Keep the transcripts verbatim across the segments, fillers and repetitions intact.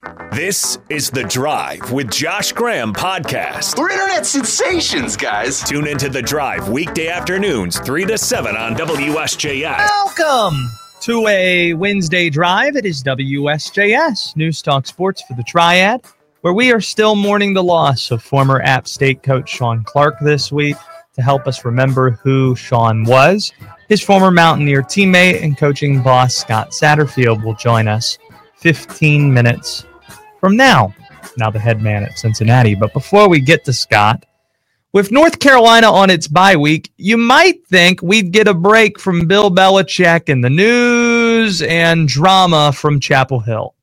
This is The Drive with Josh Graham podcast. We're internet sensations, guys. Tune into The Drive weekday afternoons, three to seven on W S J S. Welcome to a Wednesday drive. It is W S J S, News Talk Sports for the Triad, where we are still mourning the loss of former App State coach Shawn Clark this week. To help us remember who Shawn was, his former Mountaineer teammate and coaching boss Scott Satterfield will join us fifteen minutes from now. Now the head man at Cincinnati. But before we get to Scott, with North Carolina on its bye week, you might think we'd get a break from Bill Belichick and the news and drama from Chapel Hill.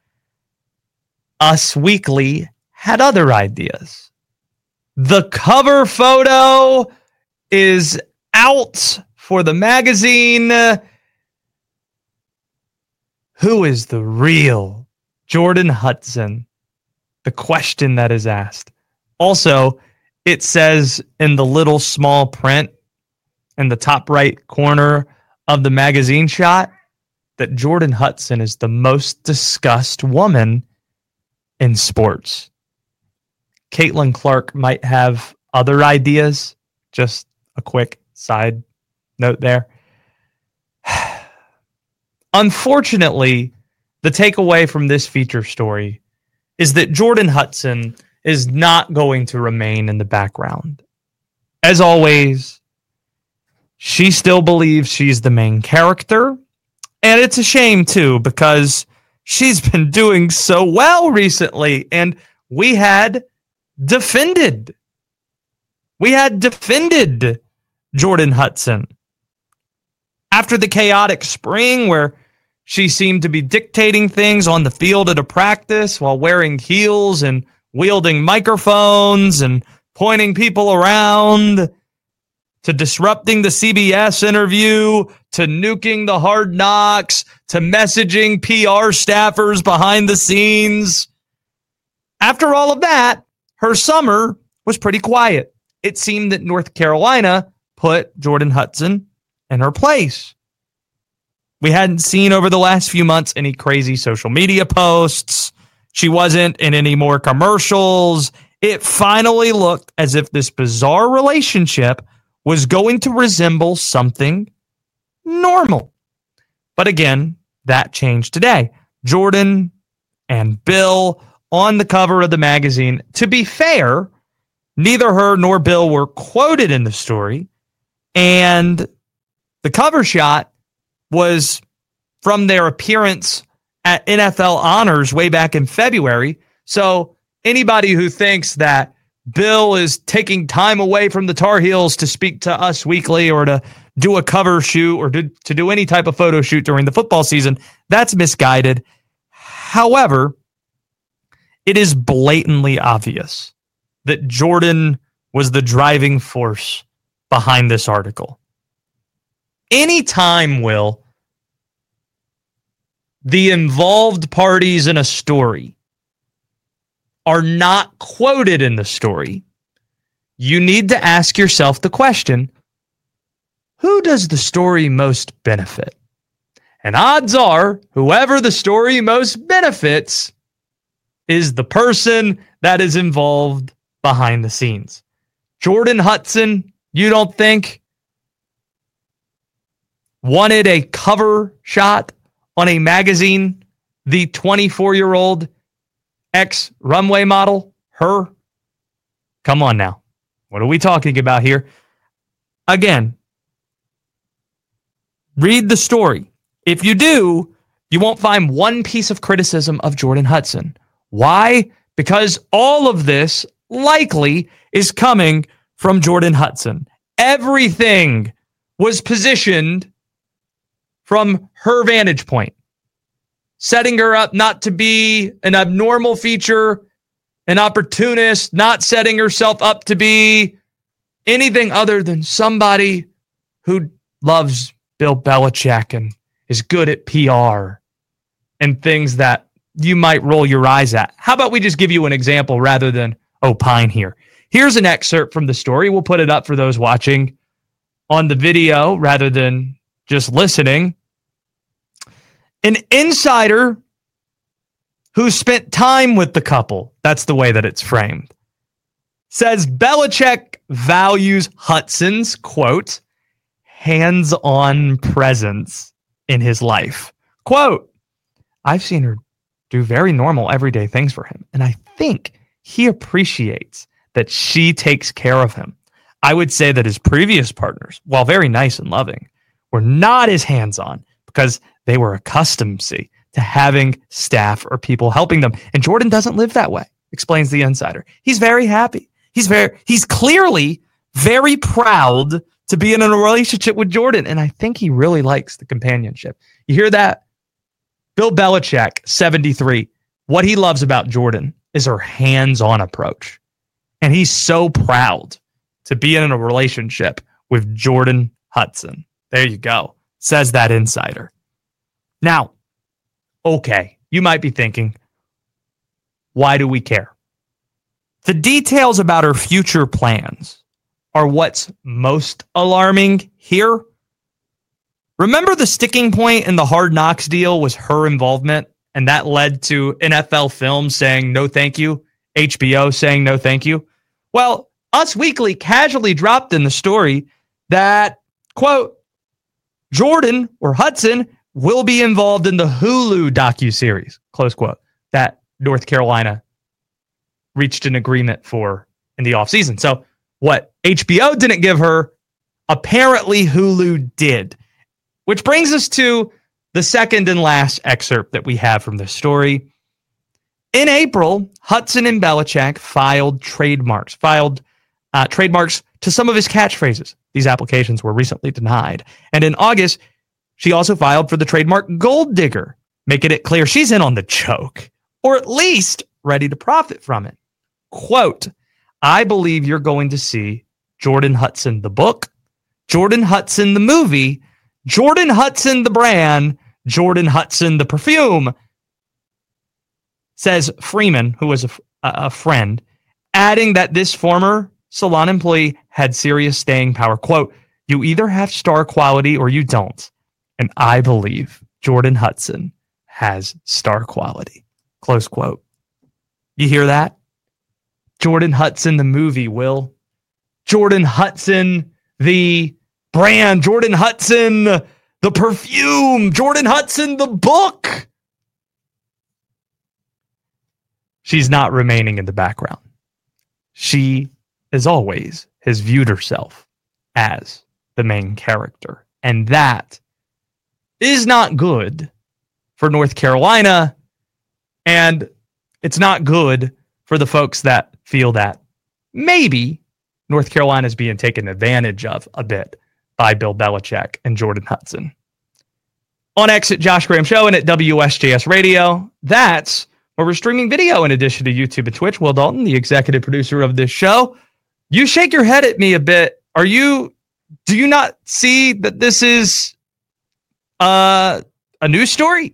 Us Weekly had other ideas. The cover photo is out for the magazine. Who is the real Jordan Hudson? The question that is asked. Also, it says in the little small print in the top right corner of the magazine shot that Jordan Hudson is the most discussed woman in sports. Caitlin Clark might have other ideas. Just a quick side note there. Unfortunately, the takeaway from this feature story is that Jordan Hudson is not going to remain in the background. As always, she still believes she's the main character. And it's a shame, too, because she's been doing so well recently. And we had defended. We had defended Jordan Hudson. After the chaotic spring where she seemed to be dictating things on the field at a practice while wearing heels and wielding microphones and pointing people around, to disrupting the C B S interview, to nuking the Hard Knocks, to messaging P R staffers behind the scenes. After all of that, her summer was pretty quiet. It seemed that North Carolina put Jordan Hudson in her place. We hadn't seen over the last few months any crazy social media posts. She wasn't in any more commercials. It finally looked as if this bizarre relationship was going to resemble something normal. But again, that changed today. Jordan and Bill on the cover of the magazine. To be fair, neither her nor Bill were quoted in the story. And the cover shot was from their appearance at N F L Honors way back in February. So anybody who thinks that Bill is taking time away from the Tar Heels to speak to Us Weekly or to do a cover shoot or to, to do any type of photo shoot during the football season, that's misguided. However, it is blatantly obvious that Jordan was the driving force behind this article. Anytime, Will, the involved parties in a story are not quoted in the story, you need to ask yourself the question, who does the story most benefit? And odds are, whoever the story most benefits is the person that is involved behind the scenes. Jordan Hudson, you don't think, wanted a cover shot on a magazine, the twenty-four-year-old ex-runway model, her? Come on now. What are we talking about here? Again, read the story. If you do, you won't find one piece of criticism of Jordan Hudson. Why? Because all of this likely is coming from Jordan Hudson. Everything was positioned from her vantage point, setting her up not to be an abnormal feature, an opportunist, not setting herself up to be anything other than somebody who loves Bill Belichick and is good at P R and things that you might roll your eyes at. How about we just give you an example rather than opine here? Here's an excerpt from the story. We'll put it up for those watching on the video rather than just listening. An insider who spent time with the couple, that's the way that it's framed, says Belichick values Hutson's, quote, hands-on presence in his life. Quote, I've seen her do very normal, everyday things for him, and I think he appreciates that she takes care of him. I would say that his previous partners, while very nice and loving, were not as hands-on because they were accustomed, see, to having staff or people helping them. And Jordan doesn't live that way, explains the insider. He's very happy. He's very, he's clearly very proud to be in a relationship with Jordan. And I think he really likes the companionship. You hear that? Bill Belichick, seventy-three. What he loves about Jordan is her hands-on approach. And he's so proud to be in a relationship with Jordan Hudson. There you go. Says that insider. Now, okay, you might be thinking, why do we care? The details about her future plans are what's most alarming here. Remember the sticking point in the Hard Knocks deal was her involvement, and that led to N F L Films saying no thank you, H B O saying no thank you? Well, Us Weekly casually dropped in the story that, quote, Jordan or Hudson will be involved in the Hulu docuseries, close quote, that North Carolina reached an agreement for in the offseason. So what H B O didn't give her, apparently Hulu did. Which brings us to the second and last excerpt that we have from this story. In April, Hudson and Belichick filed trademarks, filed uh, trademarks to some of his catchphrases. These applications were recently denied. And in August, she also filed for the trademark Gold Digger, making it clear she's in on the joke, or at least ready to profit from it. Quote, I believe you're going to see Jordan Hudson the book, Jordan Hudson the movie, Jordan Hudson the brand, Jordan Hudson the perfume, says Freeman, who was a, a friend, adding that this former salon employee had serious staying power. Quote, you either have star quality or you don't. And I believe Jordan Hudson has star quality. Close quote. You hear that? Jordan Hudson, the movie, Will. Jordan Hudson, the brand. Jordan Hudson, the perfume. Jordan Hudson, the book. She's not remaining in the background. She, as always, has viewed herself as the main character. And that is not good for North Carolina. And it's not good for the folks that feel that maybe North Carolina is being taken advantage of a bit by Bill Belichick and Jordan Hudson. On X at Josh Graham Show and at W S J S Radio, that's where we're streaming video in addition to YouTube and Twitch. Will Dalton, the executive producer of this show. You shake your head at me a bit. Are you, do you not see that this is uh, a news story?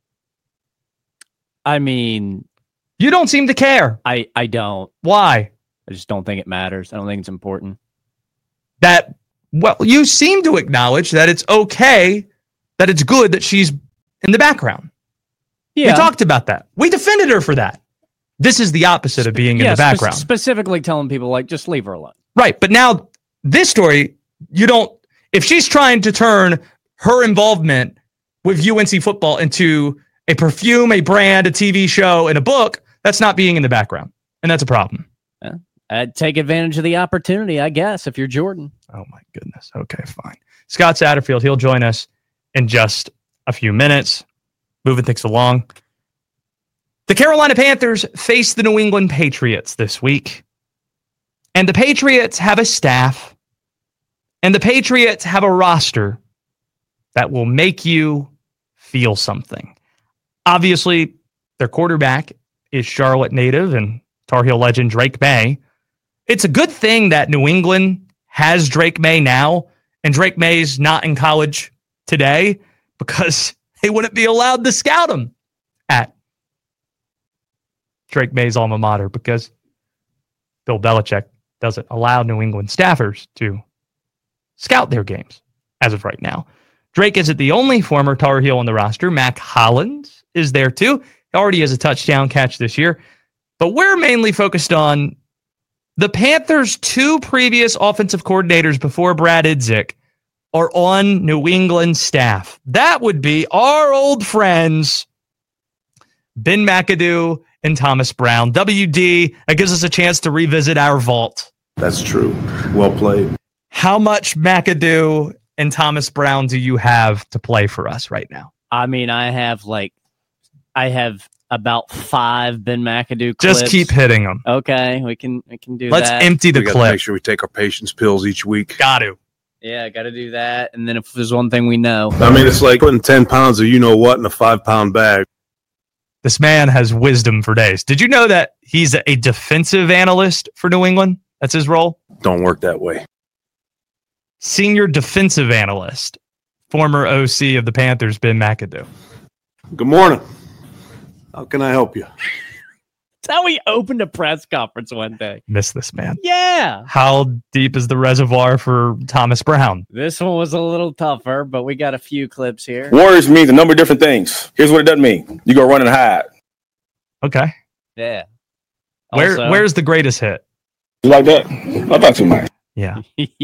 I mean, you don't seem to care. I, I don't. Why? I just don't think it matters. I don't think it's important. That, well, you seem to acknowledge that it's okay, that it's good that she's in the background. Yeah. We talked about that. We defended her for that. This is the opposite of being yeah, in the background. Spe- specifically telling people, like, just leave her alone. Right. But now, this story, you don't, if she's trying to turn her involvement with U N C football into a perfume, a brand, a T V show, and a book, that's not being in the background. And that's a problem. Yeah. I'd take advantage of the opportunity, I guess, if you're Jordan. Oh, my goodness. Okay, fine. Scott Satterfield, he'll join us in just a few minutes. Moving things along. The Carolina Panthers face the New England Patriots this week. And the Patriots have a staff. And the Patriots have a roster that will make you feel something. Obviously, their quarterback is Charlotte native and Tar Heel legend Drake May. It's a good thing that New England has Drake May now, and Drake May's not in college today because they wouldn't be allowed to scout him at Drake May's alma mater because Bill Belichick doesn't allow New England staffers to scout their games as of right now. Drake isn't the only former Tar Heel on the roster. Mac Hollins is there too. He already has a touchdown catch this year. But we're mainly focused on the Panthers' two previous offensive coordinators before Brad Idzik are on New England staff. That would be our old friends, Ben McAdoo and Thomas Brown. W D, that gives us a chance to revisit our vault. That's true. Well played. How much McAdoo and Thomas Brown do you have to play for us right now? I mean, I have like, I have about five Ben McAdoo clips. Just keep hitting them. Okay, we can we can do Let's that. Let's empty the we clip. Make sure we take our patience pills each week. Got to. Yeah, got to do that. And then if there's one thing we know. I mean, it's like putting ten pounds of you-know-what in a five-pound bag. This man has wisdom for days. Did you know that he's a defensive analyst for New England? That's his role? Don't work that way. Senior defensive analyst, former O C of the Panthers, Ben McAdoo. Good morning. How can I help you? That's how we opened a press conference one day. Miss this man. Yeah. How deep is the reservoir for Thomas Brown? This one was a little tougher, but we got a few clips here. Warriors means a number of different things. Here's what it doesn't mean. You go run and hide. Okay. Yeah. Where Also, Where's the greatest hit? You like that? I thought too much. Yeah.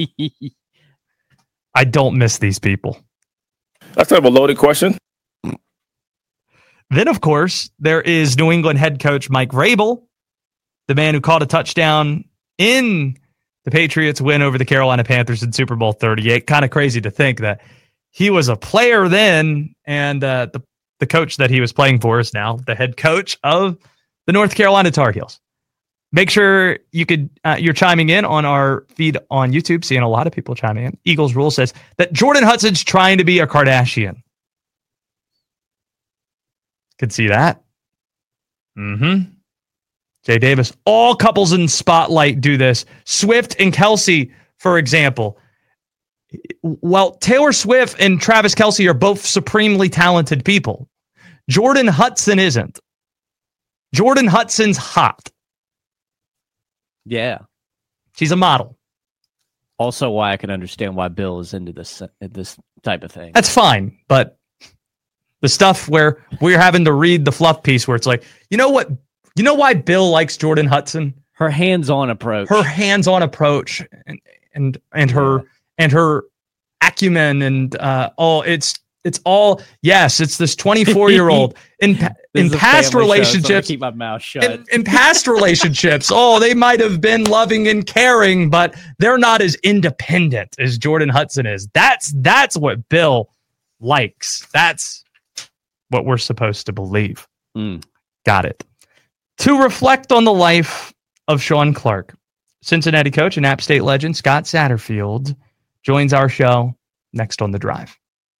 I don't miss these people. That's kind of a loaded question. Then, of course, there is New England head coach Mike Vrabel, the man who caught a touchdown in the Patriots' win over the Carolina Panthers in Super Bowl thirty-eight. Kind of crazy to think that he was a player then, and uh, the, the coach that he was playing for is now the head coach of the North Carolina Tar Heels. Make sure you could uh, you're chiming in on our feed on YouTube, seeing a lot of people chiming in. Eagles Rule says that Jordan Hudson's trying to be a Kardashian. Could see that. Mm-hmm. Jay Davis. All couples in Spotlight do this. Swift and Kelsey, for example. Well, Taylor Swift and Travis Kelce are both supremely talented people. Jordan Hudson isn't. Jordan Hudson's hot. Yeah. She's a model. Also, why I can understand why Bill is into this this type of thing. That's fine, but the stuff where we're having to read the fluff piece where it's like, you know what? You know why Bill likes Jordan Hudson? Her hands-on approach. Her hands-on approach and and and her and her acumen and uh oh, it's it's all yes, it's this twenty-four-year-old in in past relationships. Show, so keep my mouth shut. In, in past relationships, oh, they might have been loving and caring, but they're not as independent as Jordan Hudson is. That's that's what Bill likes. That's what we're supposed to believe. Mm. Got it. To reflect on the life of Shawn Clark, Cincinnati coach and App State legend Scott Satterfield joins our show next on The Drive.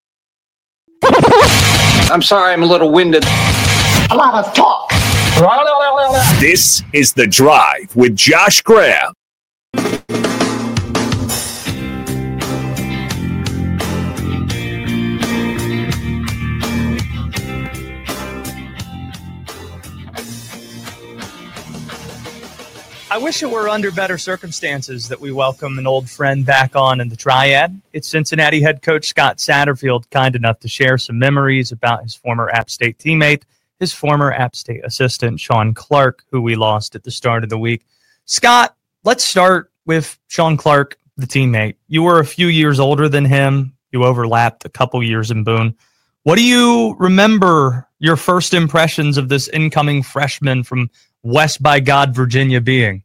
I'm sorry, I'm a little winded. A lot of talk. This is The Drive with Josh Graham. I wish it were under better circumstances that we welcome an old friend back on in the Triad. It's Cincinnati head coach Scott Satterfield, kind enough to share some memories about his former App State teammate, his former App State assistant, Shawn Clark, who we lost at the start of the week. Scott, let's start with Shawn Clark, the teammate. You were a few years older than him. You overlapped a couple years in Boone. What do you remember your first impressions of this incoming freshman from West by God, Virginia being?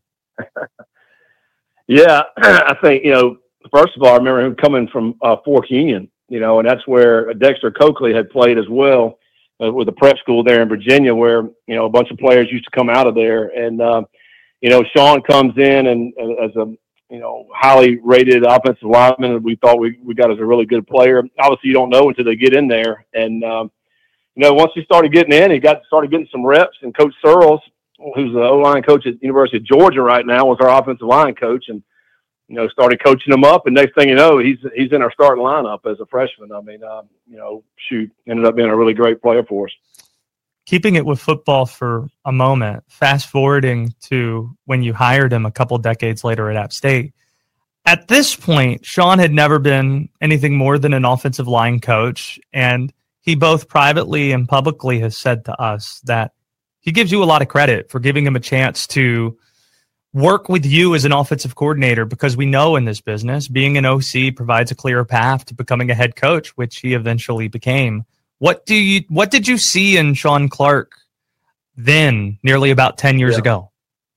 Yeah, I think, you know, first of all, I remember him coming from uh, Fork Union, you know, and that's where Dexter Coakley had played as well uh, with a prep school there in Virginia where, you know, a bunch of players used to come out of there. And, uh, you know, Shawn comes in and uh, as a, you know, highly rated offensive lineman that we thought we, we got as a really good player. Obviously, you don't know until they get in there. And, um, you know, once he started getting in, he got started getting some reps, and Coach Searles, who's the O-line coach at the University of Georgia right now, was our offensive line coach, and, you know, started coaching him up. And next thing you know, he's he's in our starting lineup as a freshman. I mean, um, you know, shoot, ended up being a really great player for us. Keeping it with football for a moment, fast forwarding to when you hired him a couple decades later at App State. At this point, Shawn had never been anything more than an offensive line coach, and he both privately and publicly has said to us that he gives you a lot of credit for giving him a chance to work with you as an offensive coordinator, because we know in this business, being an O C provides a clear path to becoming a head coach, which he eventually became. What do you, what did you see in Shawn Clark then, nearly about ten years yeah. ago?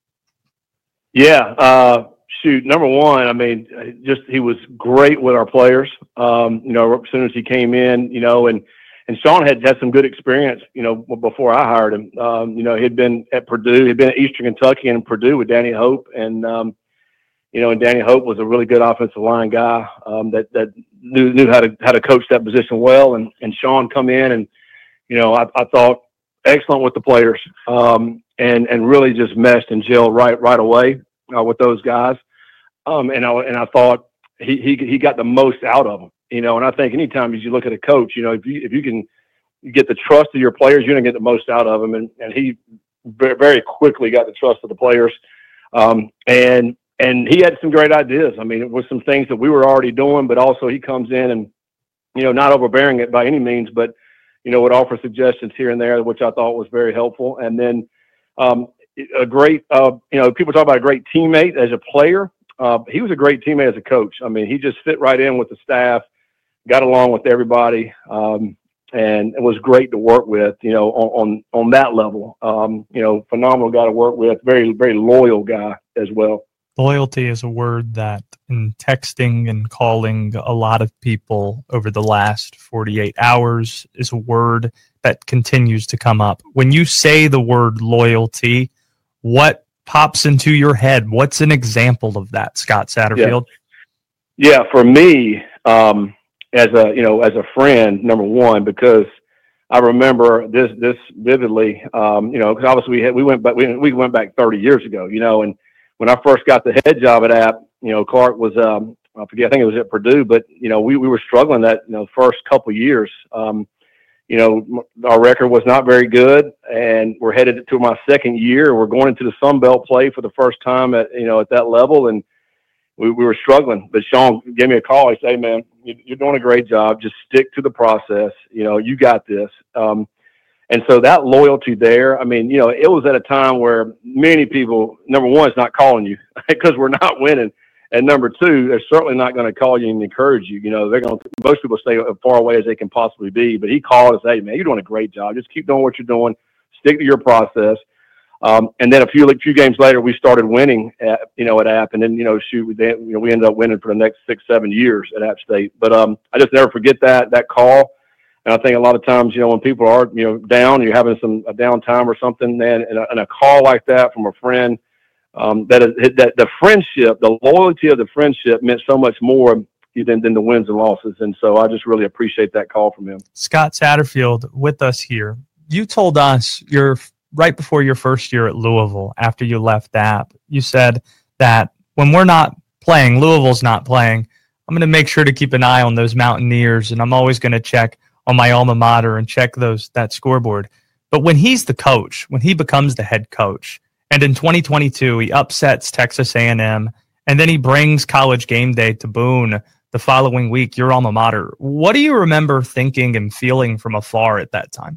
Yeah. Uh, shoot, number one, I mean, just, he was great with our players. Um, you know, as soon as he came in, you know, and, and Shawn had had some good experience, you know, before I hired him. Um, you know, he'd been at Purdue, he'd been at Eastern Kentucky and Purdue with Danny Hope. And, um, you know, and Danny Hope was a really good offensive line guy, um, that, that knew, knew how to, how to coach that position well. And, and Shawn come in and, you know, I, I thought excellent with the players, um, and, and really just meshed and gelled right, right away, uh, with those guys. Um, and I, and I thought he, he, he got the most out of them. You know, and I think anytime as you look at a coach, you know, if you if you can get the trust of your players, you're going to get the most out of them. And, and he very, very quickly got the trust of the players. Um, and and he had some great ideas. I mean, it was some things that we were already doing, but also he comes in and, you know, not overbearing it by any means, but, you know, would offer suggestions here and there, which I thought was very helpful. And then um, a great, uh, you know, people talk about a great teammate as a player. Uh, he was a great teammate as a coach. I mean, he just fit right in with the staff, got along with everybody, um, and it was great to work with, you know, on, on, on that level. Um, you know, phenomenal guy to work with, very, very loyal guy as well. Loyalty is a word that in texting and calling a lot of people over the last forty-eight hours is a word that continues to come up. When you say the word loyalty, what pops into your head? What's an example of that, Scott Satterfield? Yeah, yeah for me, um, as a, you know, as a friend, number one, because I remember this, this vividly, um, you know, cause obviously we had, we went back, we, we went back thirty years ago, you know, and when I first got the head job at App, you know, Clark was, um, I forget, I think it was at Purdue, but you know, we, we were struggling that, you know, first couple of years. Um, you know, our record was not very good, and we're headed to my second year. We're going into the Sun Belt play for the first time at, you know, at that level. And we, we were struggling, but Shawn gave me a call. He said, "Hey man, you, you're doing a great job. Just stick to the process. You know, you got this." Um, and so that loyalty there, I mean, you know, it was at a time where many people, number one, is not calling you because we're not winning. And number two, they're certainly not going to call you and encourage you. You know, they're going to, most people stay as far away as they can possibly be, but he called and said, "Hey man, you're doing a great job. Just keep doing what you're doing. Stick to your process." Um, and then a few, like, few games later, we started winning at, you know, at App, and then, you know, shoot, we, you know, we ended up winning for the next six, seven years at App State. But, um, I just never forget that, that call. And I think a lot of times, you know, when people are, you know, down, you're having some a downtime or something, man, and a, and a call like that from a friend, um, that, is, that the friendship, the loyalty of the friendship meant so much more than, than the wins and losses. And so I just really appreciate that call from him. Scott Satterfield with us here. You told us your right before your first year at Louisville, after you left App, you said that when we're not playing, Louisville's not playing, I'm going to make sure to keep an eye on those Mountaineers, and I'm always going to check on my alma mater and check those that scoreboard. But when he's the coach, when he becomes the head coach, and in twenty twenty-two he upsets Texas A and M, and then he brings College Game Day to Boone the following week, your alma mater, what do you remember thinking and feeling from afar at that time?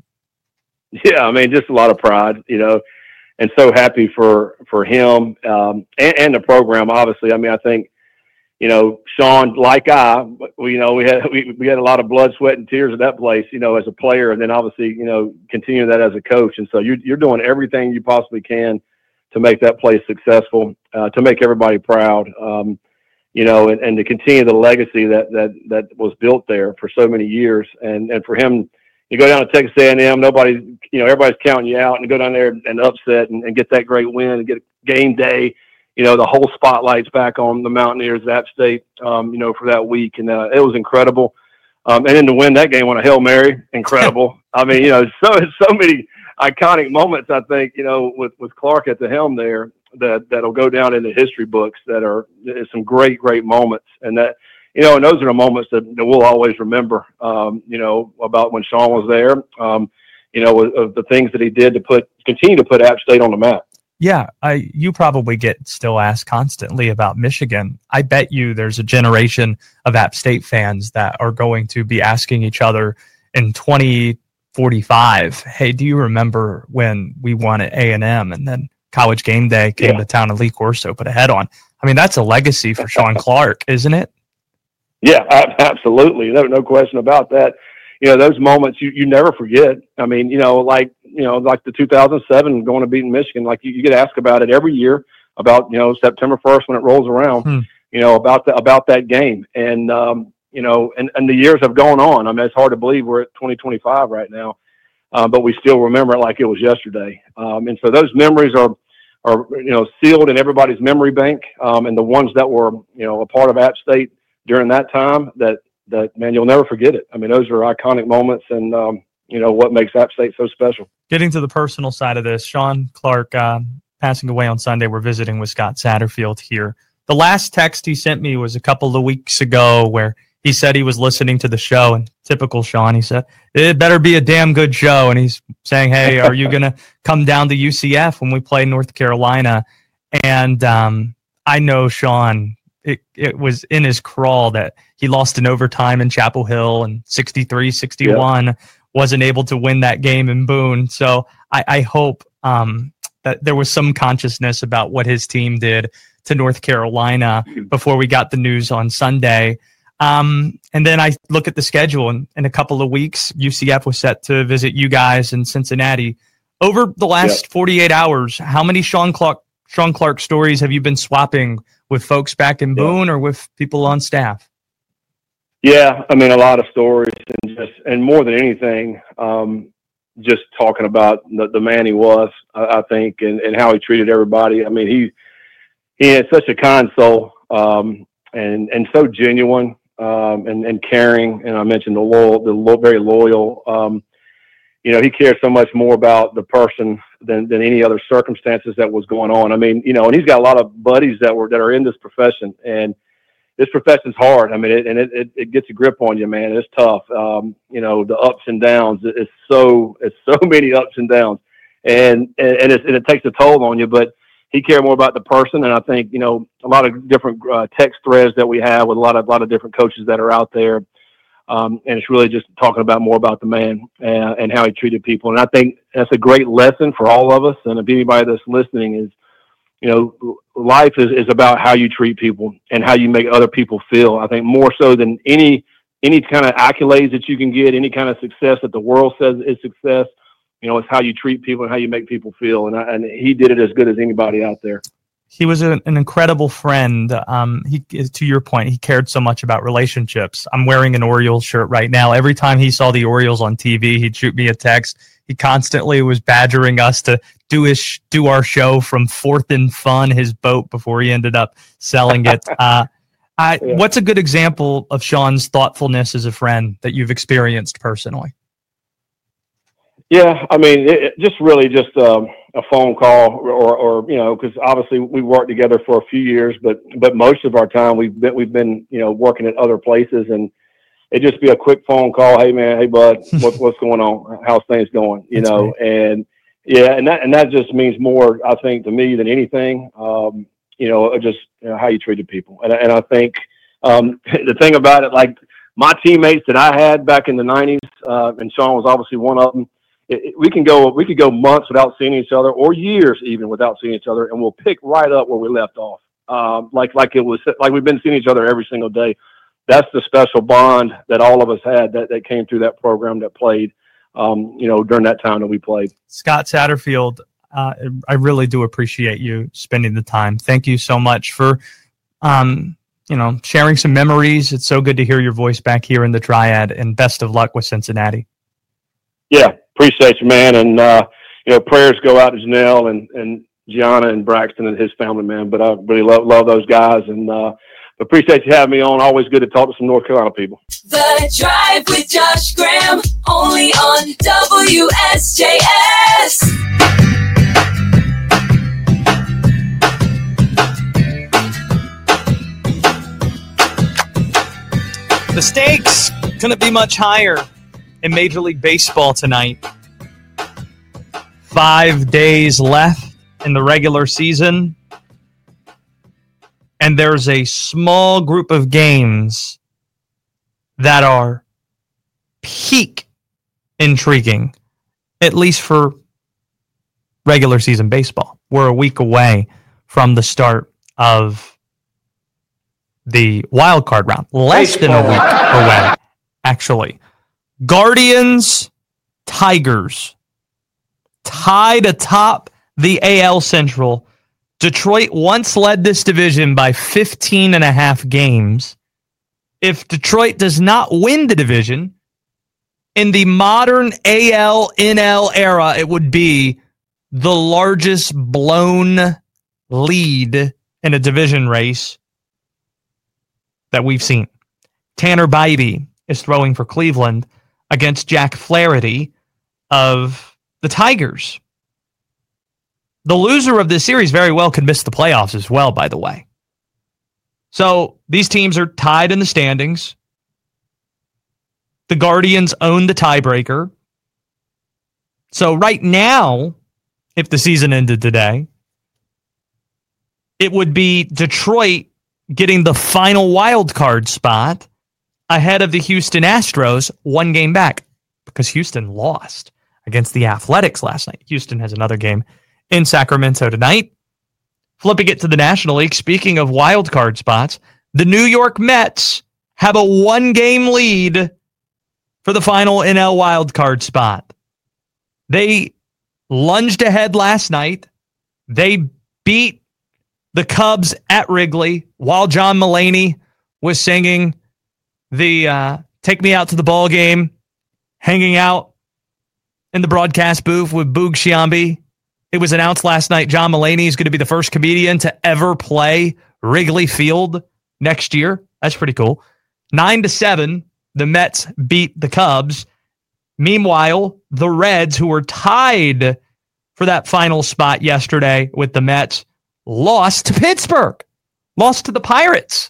Yeah, I mean, just a lot of pride, you know, and so happy for, for him, um, and, and the program, obviously. I mean, I think, you know, Shawn, like I, we, you know, we had, we, we had a lot of blood, sweat, and tears at that place, you know, as a player, and then obviously, you know, continue that as a coach. And so you're, you're doing everything you possibly can to make that place successful, uh, to make everybody proud, um, you know, and, and to continue the legacy that, that, that was built there for so many years. And, and for him, you go down to Texas A and M, nobody, you know, everybody's counting you out, and you go down there and upset and, and get that great win and get game day. You know, the whole spotlight's back on the Mountaineers at App State, um, you know, for that week. And uh, it was incredible. Um, and then to win that game on a Hail Mary, incredible. I mean, you know, so, so many iconic moments, I think, you know, with, with Clark at the helm there that, that'll go down in the history books that are some great, great moments. And that, you know, and those are the moments that, that we'll always remember, um, you know, about when Shawn was there, um, you know, of, of the things that he did to put, continue to put App State on the map. Yeah, I, you probably get still asked constantly about Michigan. I bet you there's a generation of App State fans that are going to be asking each other in twenty forty-five, hey, do you remember when we won at A and M and then College Game Day came Yeah. to town and Lee Corso put a head on? I mean, that's a legacy for Sean Clark, isn't it? Yeah, a- absolutely. No, no question about that. You know, those moments you, you never forget. I mean, you know, like, you know, like the two thousand seven going to beating Michigan, like you, you get asked about it every year about, you know, September first when it rolls around, Hmm. you know, about the, about that game. And, um, you know, and, and the years have gone on. I mean, it's hard to believe we're at twenty twenty-five right now, uh, but we still remember it like it was yesterday. Um, and so those memories are, are, you know, sealed in everybody's memory bank. Um, and the ones that were, you know, a part of App State during that time, that, that, man, you'll never forget it. I mean, those are iconic moments, and, um, you know, what makes App State so special. Getting to the personal side of this, Sean Clark uh, passing away on Sunday. We're visiting with Scott Satterfield here. The last text he sent me was a couple of weeks ago where he said he was listening to the show, and typical Sean, he said, it better be a damn good show. And he's saying, hey, are you going to come down to U C F when we play North Carolina? And um, I know Sean, it, it was in his crawl that he lost in overtime in Chapel Hill and sixty-three sixty-one, yep. wasn't able to win that game in Boone. So I, I hope um, that there was some consciousness about what his team did to North Carolina before we got the news on Sunday. Um, and then I look at the schedule, and in a couple of weeks, U C F was set to visit you guys in Cincinnati. Over the last yep. forty-eight hours, how many Sean Clark, Sean Clark stories have you been swapping with folks back in Boone yep. or with people on staff? Yeah, I mean, a lot of stories, and just, and more than anything, um, just talking about the, the man he was, I, I think, and, and how he treated everybody. I mean, he, he had such a kind soul, um, and, and so genuine, um, and, and caring. And I mentioned the loyal, the lo- very loyal, um, you know, he cared so much more about the person than, than any other circumstances that was going on. I mean, you know, and he's got a lot of buddies that were, that are in this profession, and this profession's hard. I mean, it, and it, it, it gets a grip on you, man. It's tough. Um, you know, the ups and downs, it's so, it's so many ups and downs, and, and, and, it's, and it takes a toll on you, but he cared more about the person. And I think, you know, a lot of different uh, text threads that we have with a lot of, a lot of different coaches that are out there. Um, and it's really just talking about more about the man and, and how he treated people. And I think that's a great lesson for all of us. And if anybody that's listening is, you know, life is, is about how you treat people and how you make other people feel. I think more so than any, any kind of accolades that you can get, any kind of success that the world says is success, you know, it's how you treat people and how you make people feel. And I, and he did it as good as anybody out there. He was a, an incredible friend. Um, he, to your point, he cared so much about relationships. I'm wearing an Orioles shirt right now. Every time he saw the Orioles on T V, he'd shoot me a text. He constantly was badgering us to do his do our show from Fourth and Fun, his boat, before he ended up selling it. Uh, I, yeah. What's a good example of Sean's thoughtfulness as a friend that you've experienced personally? Yeah, I mean, it, it just really just um, a phone call, or, or you know, because obviously we worked together for a few years, but but most of our time we've been we've been you know working at other places, and it just be a quick phone call. Hey man, hey bud, what, what's going on? How's things going? You That's know, great. and yeah, and that and that just means more, I think, to me than anything. Um, you know, just you know, how you treated people, and and I think um, the thing about it, like my teammates that I had back in the nineties, uh, and Sean was obviously one of them. It, it, we can go, we could go months without seeing each other, or years even without seeing each other, and we'll pick right up where we left off. Um, like, like it was, like we've been seeing each other every single day. That's the special bond that all of us had that, that came through that program that played, um, you know, during that time that we played. Scott Satterfield, uh, I really do appreciate you spending the time. Thank you so much for, um, you know, sharing some memories. It's so good to hear your voice back here in the Triad, and best of luck with Cincinnati. Yeah. Appreciate you, man. And, uh, you know, prayers go out to Janelle and, and Gianna and Braxton and his family, man. But I really love, love those guys. And uh, appreciate you having me on. Always good to talk to some North Carolina people. The Drive with Josh Graham, only on W S J S. The stakes couldn't be much higher in Major League Baseball tonight. Five days left in the regular season, and there's a small group of games that are peak intriguing, at least for regular season baseball. We're a week away from the start of the wild card round. Less than a week away, actually. Guardians, Tigers, tied atop the A L Central. Detroit once led this division by fifteen and a half games. If Detroit does not win the division, in the modern A L N L era, it would be the largest blown lead in a division race that we've seen. Tanner Bybee is throwing for Cleveland against Jack Flaherty of the Tigers. The loser of this series very well could miss the playoffs as well, by the way. So these teams are tied in the standings. The Guardians own the tiebreaker. So right now, if the season ended today, it would be Detroit getting the final wild card spot ahead of the Houston Astros, one game back, because Houston lost against the Athletics last night. Houston has another game in Sacramento tonight. Flipping it to the National League, speaking of wild card spots, the New York Mets have a one-game lead for the final N L wild card spot. They lunged ahead last night. They beat the Cubs at Wrigley while John Mulaney was singing the uh, Take Me Out to the Ball Game, hanging out in the broadcast booth with Boog Sciambi. It was announced last night John Mulaney is going to be the first comedian to ever play Wrigley Field next year. That's pretty cool. Nine to seven, the Mets beat the Cubs. Meanwhile, the Reds, who were tied for that final spot yesterday with the Mets, lost to Pittsburgh, lost to the Pirates.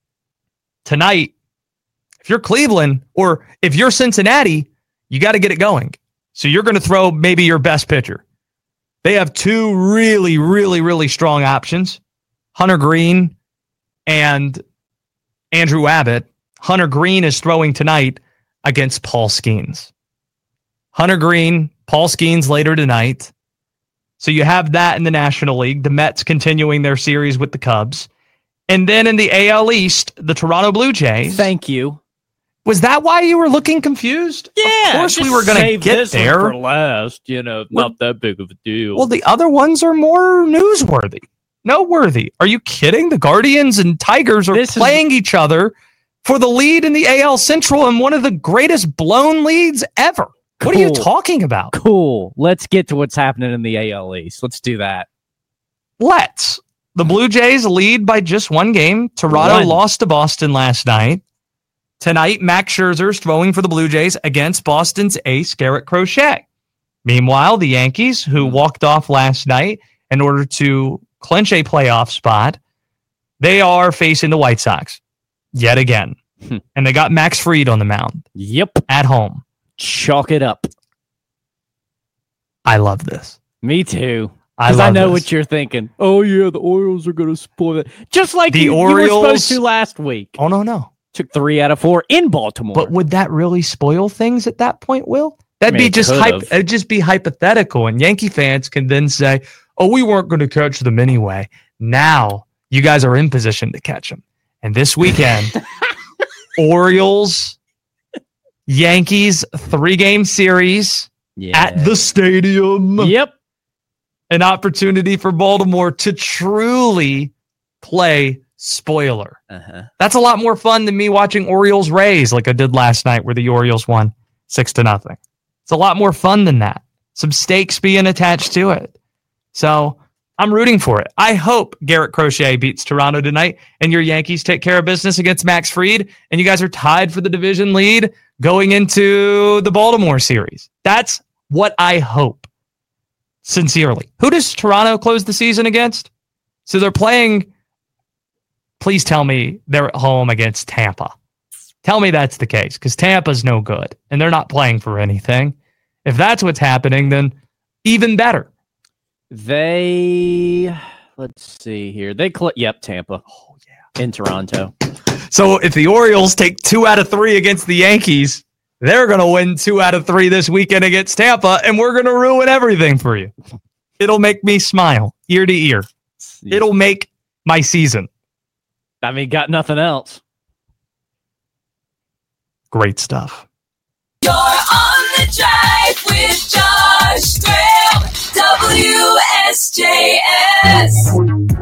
Tonight, if you're Cleveland or if you're Cincinnati, you got to get it going. So you're going to throw maybe your best pitcher. They have two really, really, really strong options, Hunter Green and Andrew Abbott. Hunter Green is throwing tonight against Paul Skeens. Hunter Green, Paul Skeens later tonight. So you have that in the National League. The Mets continuing their series with the Cubs. And then in the A L East, the Toronto Blue Jays. Thank you. Was that why you were looking confused? Yeah. Of course we were going to get this there. one for last, you know, Well- not that big of a deal. Well, the other ones are more newsworthy. Noteworthy. Are you kidding? The Guardians and Tigers are This is- playing each other for the lead in the A L Central and one of the greatest blown leads ever. What are you Cool. talking about? Cool. Let's get to what's happening in the A L East. Let's do that. Let's. The Blue Jays lead by just one game. Toronto One. lost to Boston last night. Tonight, Max Scherzer's throwing for the Blue Jays against Boston's ace, Garrett Crochet. Meanwhile, the Yankees, who walked off last night in order to clinch a playoff spot, they are facing the White Sox yet again. Hmm. And they got Max Fried on the mound Yep. at home. Chalk it up. I love this. Me too. I Because I, love know this. what you're thinking. Oh, yeah, the Orioles are going to spoil it. Just like The you, you were Orioles- supposed to last week. Oh, no, no. Took three out of four in Baltimore. But would that really spoil things at that point, Will? That'd I mean, be it just could've. hype. It'd just be hypothetical, and Yankee fans can then say, "Oh, we weren't going to catch them anyway." Now you guys are in position to catch them, and this weekend, Orioles, Yankees, three-game series yeah. at the stadium. Yep. An opportunity for Baltimore to truly play spoiler. Uh-huh. That's a lot more fun than me watching Orioles Rays like I did last night where the Orioles won six to nothing. It's a lot more fun than that. Some stakes being attached to it. So I'm rooting for it. I hope Garrett Crochet beats Toronto tonight and your Yankees take care of business against Max Fried and you guys are tied for the division lead going into the Baltimore series. That's what I hope. Sincerely. Who does Toronto close the season against? So they're playing... Please tell me they're at home against Tampa. Tell me that's the case, because Tampa's no good, and they're not playing for anything. If that's what's happening, then even better. They, let's see here. They, cl- yep, Tampa. Oh, yeah. In Toronto. So if the Orioles take two out of three against the Yankees, They're going to win two out of three this weekend against Tampa, and we're going to ruin everything for you. It'll make me smile ear to ear. It'll make my season. I mean, got nothing else. Great stuff. You're on the drive with Josh Graham, W S J S.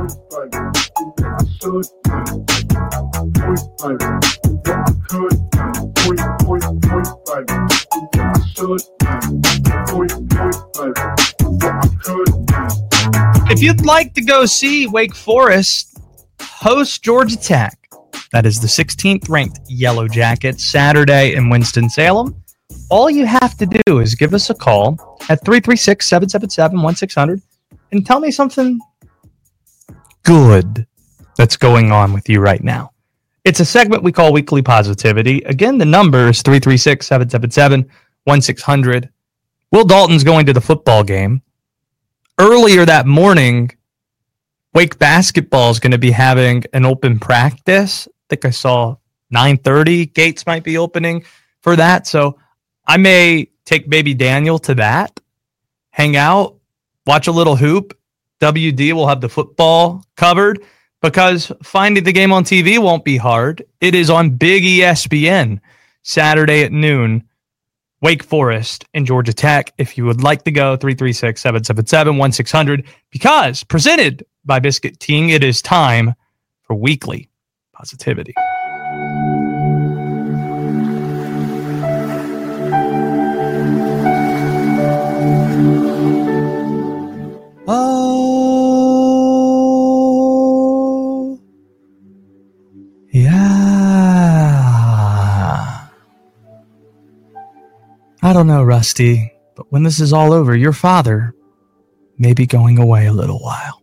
If you'd like to go see Wake Forest host Georgia Tech, that is the sixteenth ranked Yellow Jackets, Saturday in Winston-Salem, all you have to do is give us a call at three three six, seven seven seven, one six zero zero and tell me something good that's going on with you right now. It's a segment we call Weekly Positivity. Again, the number is three three six, seven seven seven, one six zero zero. Will Dalton's going to the football game. Earlier that morning, Wake basketball is going to be having an open practice. I think I saw nine thirty. Gates might be opening for that. So I may take baby Daniel to that, hang out, watch a little hoop. W D will have the football covered because finding the game on T V won't be hard. It is on Big E S P N Saturday at noon. Wake Forest and Georgia Tech. If you would like to go, three three six, seven seven seven, one six zero zero. Because presented by Biscuit Ting, it is time for Weekly Positivity. Oh, yeah. I don't know, Rusty, but when this is all over, your father may be going away a little while.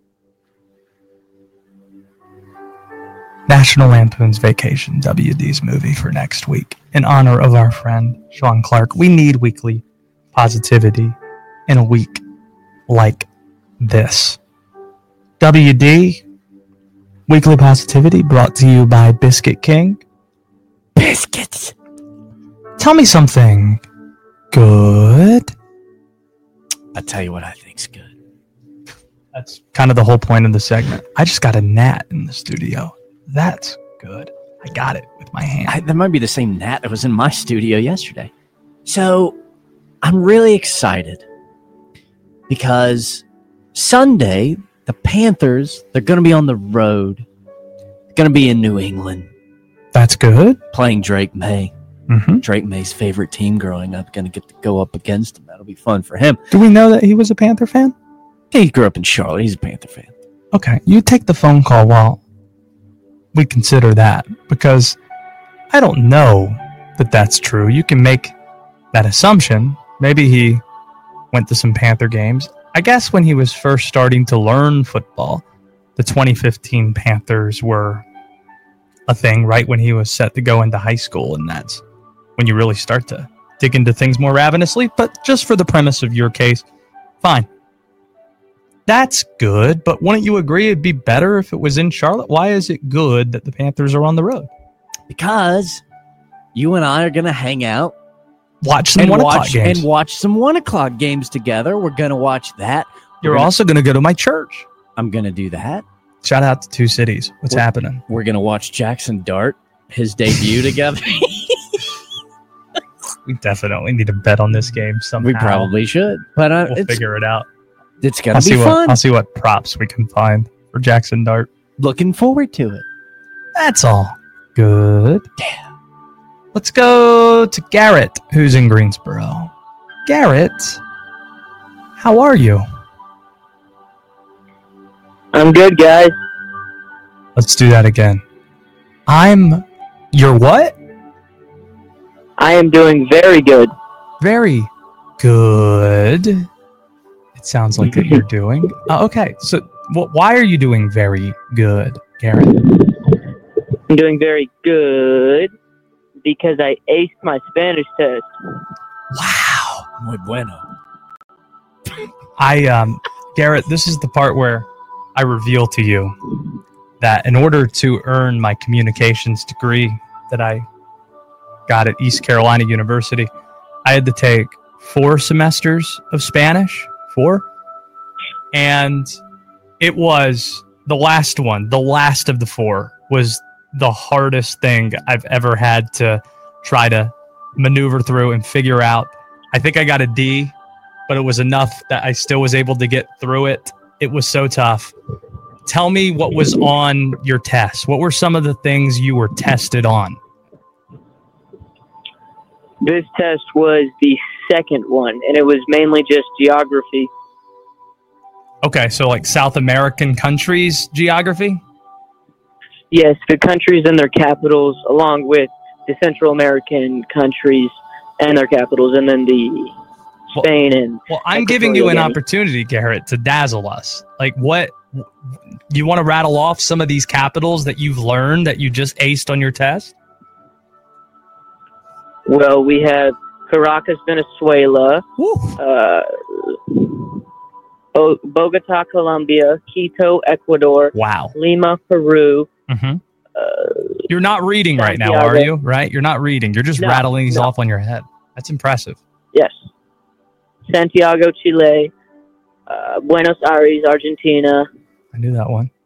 National Lampoon's Vacation, W D's movie for next week, in honor of our friend Sean Clark. We need weekly positivity in a week like this. W D, Weekly Positivity, brought to you by Biscuit King. Biscuits! Tell me something good. I'll tell you what I think's good. That's kind of the whole point of the segment. I just got a gnat in the studio. That's good. I got it with my hand. I, that might be the same gnat that was in my studio yesterday. So I'm really excited because Sunday, the Panthers, they're going to be on the road. They're going to be in New England. That's good. Playing Drake May. Mm-hmm. Drake May's favorite team growing up. Going to get to go up against him. That'll be fun for him. Do we know that he was a Panther fan? He grew up in Charlotte. He's a Panther fan. Okay. You take the phone call while we consider that, because I don't know that that's true. You can make that assumption. Maybe he went to some Panther games. I guess when he was first starting to learn football, the twenty fifteen Panthers were a thing right when he was set to go into high school, and that's when you really start to dig into things more ravenously. But just for the premise of your case, fine. That's good, but wouldn't you agree it'd be better if it was in Charlotte? Why is it good that the Panthers are on the road? Because you and I are going to hang out. Watch some and one watch, o'clock games. And watch some one o'clock games together. We're going to watch that. You're gonna, also going to go to my church. I'm going to do that. Shout out to Two Cities. What's we're, happening? We're going to watch Jackson Dart, his debut together. We definitely need to bet on this game somehow. We probably should. But uh, we'll it's, figure it out. It's going to be see fun. What, I'll see what props we can find for Jackson Dart. Looking forward to it. That's all good. Yeah. Let's go to Garrett, who's in Greensboro. Garrett, how are you? I'm good, guys. Let's do that again. I'm... You're what? I am doing very good. Very good. It sounds like that you're doing. Uh, okay, so wh- why are you doing very good, Garrett? I'm doing very good because I aced my Spanish test. Wow. Muy bueno. I, um, Garrett, this is the part where I reveal to you that in order to earn my communications degree that I got at East Carolina University, I had to take four semesters of Spanish, four. And it was the last one, the last of the four was the hardest thing I've ever had to try to maneuver through and figure out. I think I got a D, but it was enough that I still was able to get through it. It was so tough. Tell me what was on your test. What were some of the things you were tested on? This test was the second one, and it was mainly just geography. Okay, so like South American countries geography? Yes, the countries and their capitals, along with the Central American countries and their capitals, and then the Spain well, and... Well, I'm giving you an opportunity, Garrett, to dazzle us. Like, what... You want to rattle off some of these capitals that you've learned that you just aced on your test? Well, we have Caracas, Venezuela, uh, Bo- Bogota, Colombia, Quito, Ecuador, wow, Lima, Peru. Mm-hmm. Uh, You're not reading right now, are you? Right? You're not reading. You're just no, rattling these no. off on your head. That's impressive. Yes. Santiago, Chile, uh, Buenos Aires, Argentina. I knew that one.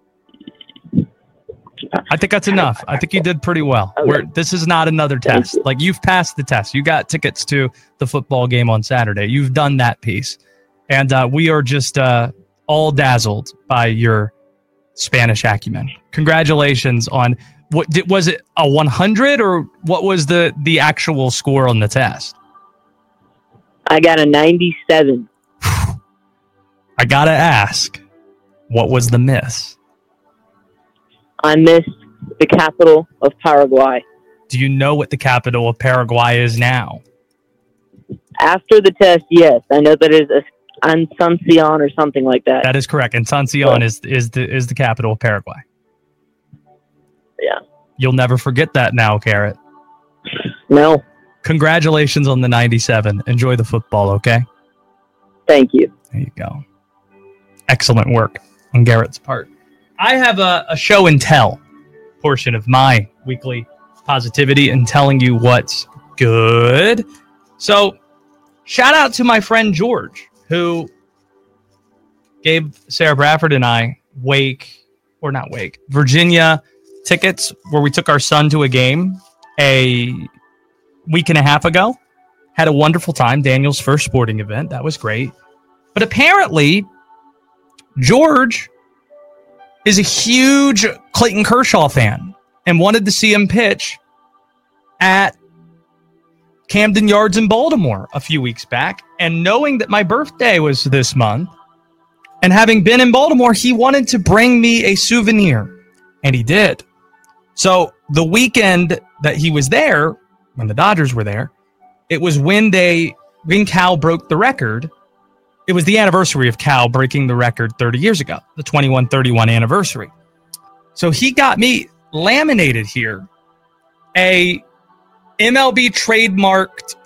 I think that's enough. I think you did pretty well. Okay. We're, this is not another test. Like, you've passed the test. You got tickets to the football game on Saturday. You've done that piece. And uh, we are just uh, all dazzled by your Spanish acumen. Congratulations on, what did, was it a one hundred or what was the, the actual score on the test? I got a ninety-seven. I got to ask, what was the miss? I missed the capital of Paraguay. Do you know what the capital of Paraguay is now? After the test, yes. I know that it is Asuncion or something like that. That is correct. Asuncion is is the is the capital of Paraguay. Yeah. You'll never forget that now, Garrett. No. Congratulations on the ninety-seven. Enjoy the football, okay? Thank you. There you go. Excellent work on Garrett's part. I have a, a show and tell portion of my weekly positivity and telling you what's good. So, shout out to my friend George, who gave Sarah Bradford and I Wake, or not Wake, Virginia tickets where we took our son to a game a week and a half ago. Had a wonderful time. Daniel's first sporting event. That was great. But apparently, George is a huge Clayton Kershaw fan and wanted to see him pitch at Camden Yards in Baltimore a few weeks back. And knowing that my birthday was this month and having been in Baltimore, he wanted to bring me a souvenir. And he did. So the weekend that he was there, when the Dodgers were there, it was when they, when Cal broke the record. It was the anniversary of Cal breaking the record thirty years ago, the twenty-one thirty-one anniversary. So he got me laminated here a M L B trademarked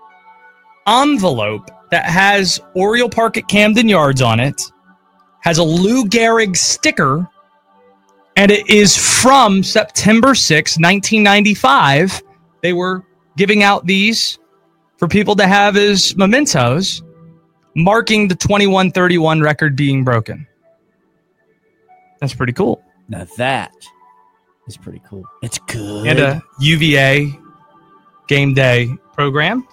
envelope that has Oriole Park at Camden Yards on it, has a Lou Gehrig sticker, and it is from September sixth, nineteen ninety-five. They were giving out these for people to have as mementos, marking the twenty-one thirty-one record being broken. That's pretty cool. Now that is pretty cool. It's good. And a U V A game day program.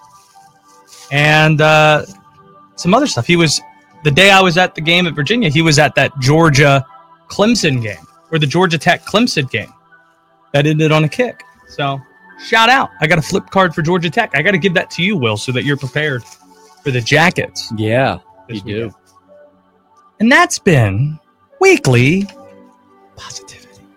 And uh, some other stuff. He was, the day I was at the game at Virginia, he was at that Georgia Clemson game, or the Georgia Tech Clemson game that ended on a kick. So shout out. I got a flip card for Georgia Tech. I got to give that to you, Will, so that you're prepared for the Jackets. Yeah, you weekend. do. And that's been Weekly Positivity.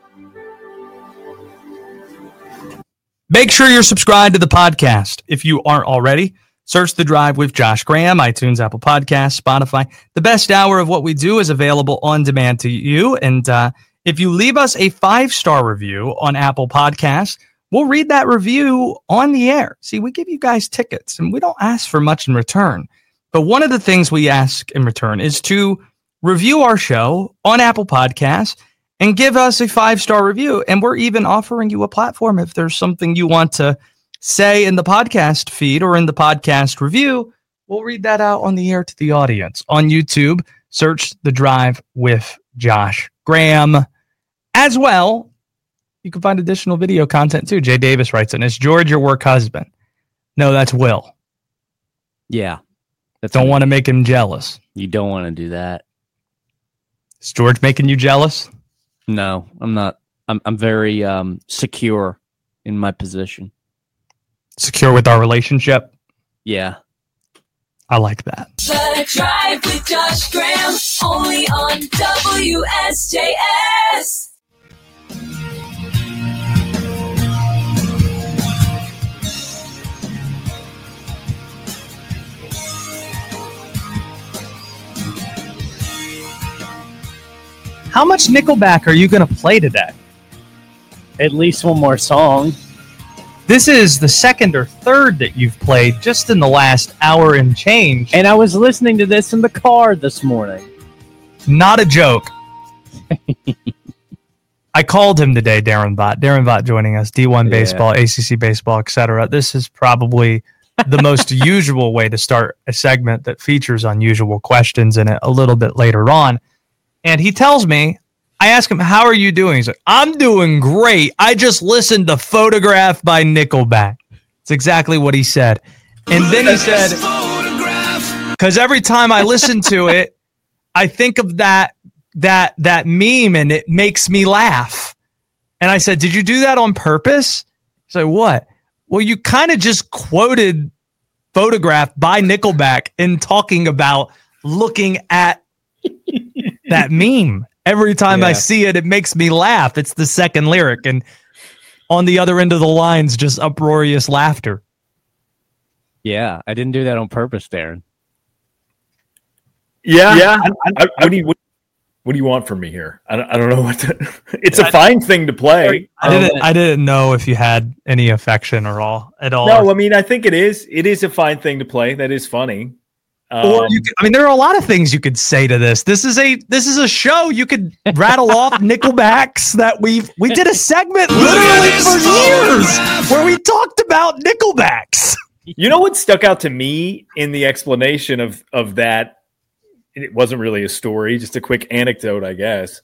Make sure you're subscribed to the podcast. If you aren't already, search The Drive with Josh Graham, iTunes, Apple Podcasts, Spotify. The best hour of what we do is available on demand to you. And uh, if you leave us a five-star review on Apple Podcasts, we'll read that review on the air. See, we give you guys tickets, and we don't ask for much in return. But one of the things we ask in return is to review our show on Apple Podcasts and give us a five-star review. And we're even offering you a platform if there's something you want to say in the podcast feed or in the podcast review, we'll read that out on the air to the audience. On YouTube, search The Drive with Josh Graham. As well, you can find additional video content too. Jay Davis writes it, and it's George, your work husband. No, that's Will. Yeah. That's don't want to make him jealous. You don't want to do that. Is George making you jealous? No, I'm not. I'm I'm very um, secure in my position. Secure with our relationship? Yeah. I like that. The Drive with Josh Graham, only on W S J S. How much Nickelback are you going to play today? At least one more song. This is the second or third that you've played just in the last hour and change. And I was listening to this in the car this morning. Not a joke. I called him today, Darren Vaught. Darren Vaught joining us, D one Yeah. baseball, A C C baseball, et cetera. This is probably the most usual way to start a segment that features unusual questions in it a little bit later on. And he tells me, I ask him, how are you doing? He's like, I'm doing great. I just listened to Photograph by Nickelback. It's exactly what he said. And then he said, because every time I listen to it, I think of that that that meme and it makes me laugh. And I said, did you do that on purpose? He's like, what? Well, you kind of just quoted Photograph by Nickelback in talking about looking at that meme. Every time Yeah. I see it, it makes me laugh. It's the second lyric. And on the other end of the lines, just uproarious laughter. Yeah, I didn't do that on purpose, Darren. Yeah, Yeah. I, I, what do you what, what do you want from me here? I don't, I don't know what. To, it's a fine thing to play. I didn't. I didn't know if you had any affection or all at all. No, I mean I think it is. It is a fine thing to play. That is funny. Um, Or you could, I mean, there are a lot of things you could say to this. This is a this is a show. You could rattle off Nickelbacks that we've we did a segment literally for years where we talked about Nickelbacks. You know what stuck out to me in the explanation of of that? It wasn't really a story, just a quick anecdote, I guess.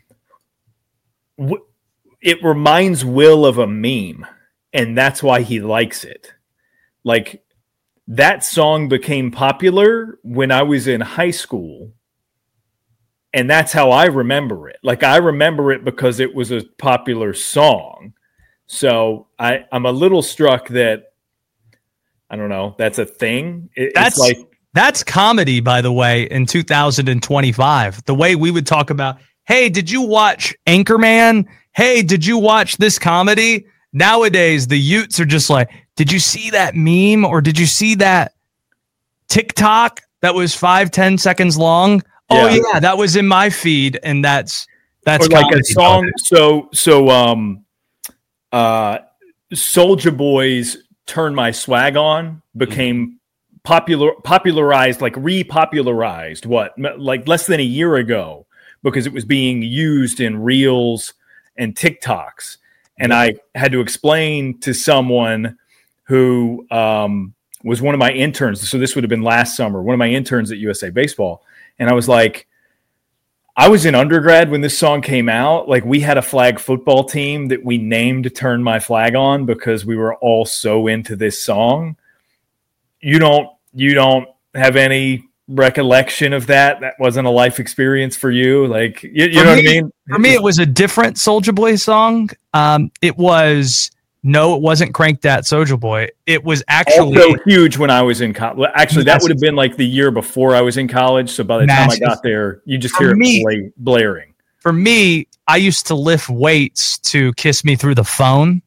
Wh- It reminds Will of a meme, and that's why he likes it. Like, that song became popular when I was in high school, and that's how I remember it. Like, I remember it because it was a popular song. So I, I'm a little struck that, I don't know, that's a thing. It, That's it's like, that's comedy, by the way, in two thousand twenty-five. The way we would talk about, hey, did you watch Anchorman? Hey, did you watch this comedy? Nowadays, the Utes are just like, did you see that meme or did you see that TikTok that was five, ten seconds long? Oh, Yeah. yeah, that was in my feed. And that's that's or like comedy. a song. So, so, um, uh, Soulja Boy's "Turn My Swag On" became popular, popularized, like repopularized. What, m- like less than a year ago, because it was being used in reels and TikToks, and I had to explain to someone who um, was one of my interns. So this would have been last summer. One of my interns at U S A Baseball, and I was like, I was in undergrad when this song came out. Like, we had a flag football team that we named "Turn My Flag On" because we were all so into this song. You don't, you don't have any recollection of that? That wasn't a life experience for you? Like, you, you For know me- what I mean? For me, it was a different Soulja Boy song. Um, it was, no, it wasn't Crank That Soulja Boy. It was actually also huge when I was in college. Actually, that Massive. would have been like the year before I was in college. So by the Massive. time I got there, you just For hear me- it bla- blaring. For me, I used to lift weights to Kiss Me Through the Phone.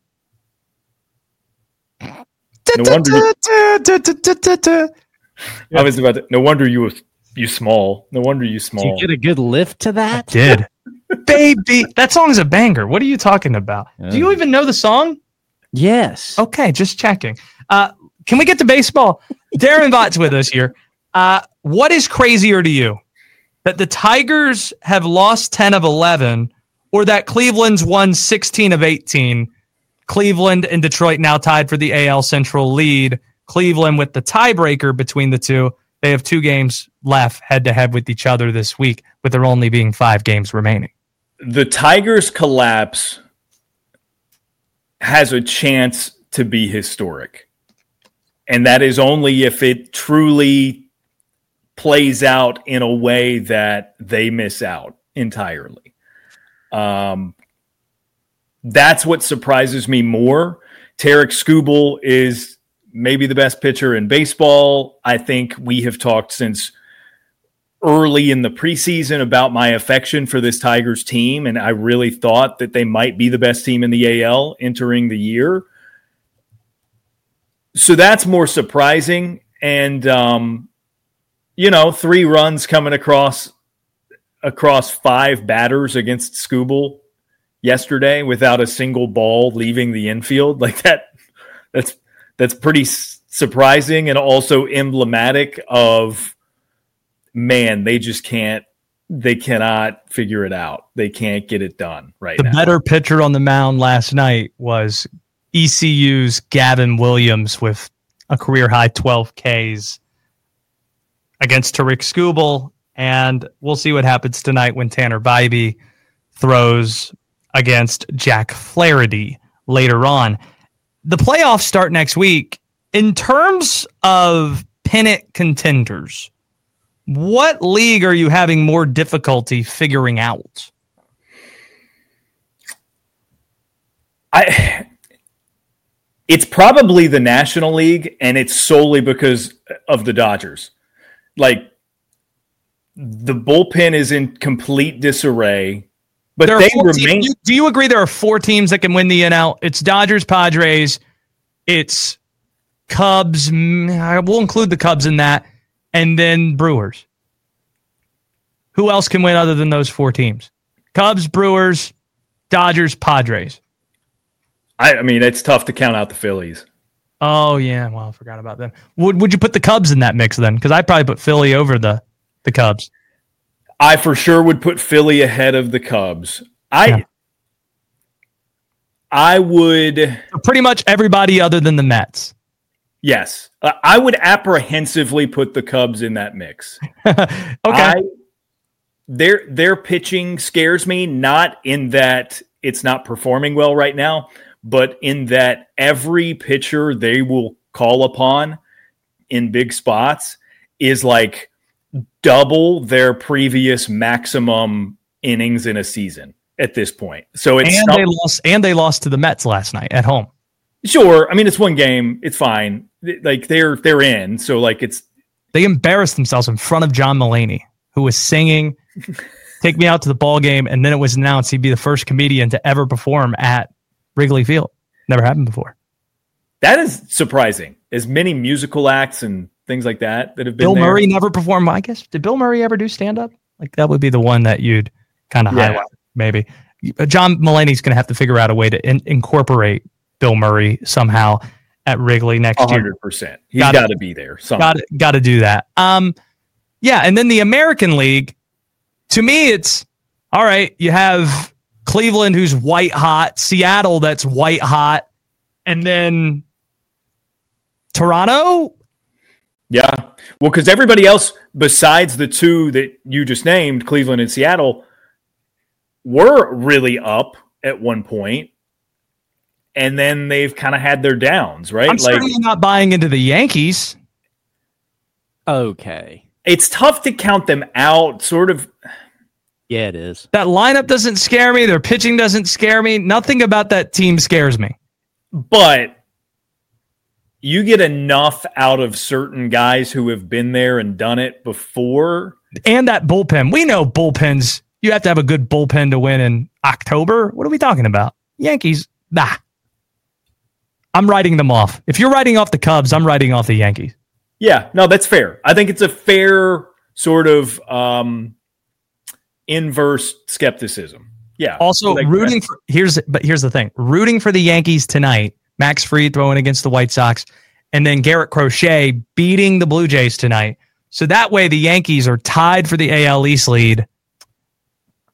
No wonder you, I was about to, no wonder you was you small. No wonder you Did small. you get a good lift to that? Did. Baby. That song's a banger. What are you talking about? Do you even know the song? Yes. Okay, just checking. Uh, can we get to baseball? Darren Vought's with us here. Uh, what is crazier to you? That the Tigers have lost ten of eleven or that Cleveland's won sixteen of eighteen Cleveland and Detroit now tied for the A L Central lead. Cleveland with the tiebreaker between the two. They have two games left head-to-head with each other this week, with there only being five games remaining. The Tigers' collapse has a chance to be historic. And that is only if it truly plays out in a way that they miss out entirely. Um, that's what surprises me more. Tarek Skubal is maybe the best pitcher in baseball. I think we have talked since early in the preseason about my affection for this Tigers team, and I really thought that they might be the best team in the A L entering the year. So that's more surprising. And, um, you know, three runs coming across across five batters against Skubal yesterday without a single ball leaving the infield. Like that, that's that's pretty s- surprising and also emblematic of, man, they just can't, they cannot figure it out. They can't get it done right the now. The better pitcher on the mound last night was E C U's Gavin Williams with a career-high twelve Ks against Tarek Skubal, and we'll see what happens tonight when Tanner Bybee throws against Jack Flaherty later on. The playoffs start next week. In terms of pennant contenders, what league are you having more difficulty figuring out? I... It's probably the National League, and it's solely because of the Dodgers. Like, the bullpen is in complete disarray, but there they remain. teams, you, do you agree there are four teams that can win the N L? It's Dodgers, Padres, it's Cubs. I will include the Cubs in that, and then Brewers. Who else can win other than those four teams? Cubs, Brewers, Dodgers, Padres. I, I mean, it's tough to count out the Phillies. Oh, yeah. Well, I forgot about them. Would Would you put the Cubs in that mix then? Because I'd probably put Philly over the, the Cubs. I for sure would put Philly ahead of the Cubs. I yeah. I would... So pretty much everybody other than the Mets. Yes. Uh, I would apprehensively put the Cubs in that mix. Okay. I, their, their pitching scares me, not in that it's not performing well right now, but in that every pitcher they will call upon in big spots is like double their previous maximum innings in a season at this point. So it's and they lost and they lost to the Mets last night at home. Sure. I mean, it's one game. It's fine. Like they're they're in. So like it's they embarrassed themselves in front of John Mulaney, who was singing "Take Me Out to the Ball Game," and then it was announced he'd be the first comedian to ever perform at Wrigley Field. Never happened before. That is surprising. As many musical acts and things like that that have been Bill there. Murray never performed. I guess did Bill Murray ever do stand up? Like that would be the one that you'd kind of yeah. highlight. Maybe John Mulaney's going to have to figure out a way to in- incorporate Bill Murray somehow at Wrigley next one hundred year. one hundred percent. He's got to be there. Got got to do that. Um, yeah, and then the American League. To me, it's all right. You have Cleveland, who's white hot, Seattle, that's white hot, and then Toronto. Yeah, well, because everybody else besides the two that you just named, Cleveland and Seattle, were really up at one point, and then they've kind of had their downs, right? I'm like, certainly not buying into the Yankees. Okay. It's tough to count them out, sort of. Yeah, it is. That lineup doesn't scare me. Their pitching doesn't scare me. Nothing about that team scares me. But you get enough out of certain guys who have been there and done it before. And that bullpen. We know bullpens. You have to have a good bullpen to win in October. What are we talking about? Yankees, nah. I'm writing them off. If you're writing off the Cubs, I'm writing off the Yankees. Yeah, no, that's fair. I think it's a fair sort of um, inverse skepticism. Yeah. Also, like rooting for here's but here's the thing: rooting for the Yankees tonight. Max Fried throwing against the White Sox, and then Garrett Crochet beating the Blue Jays tonight. So that way, the Yankees are tied for the A L East lead.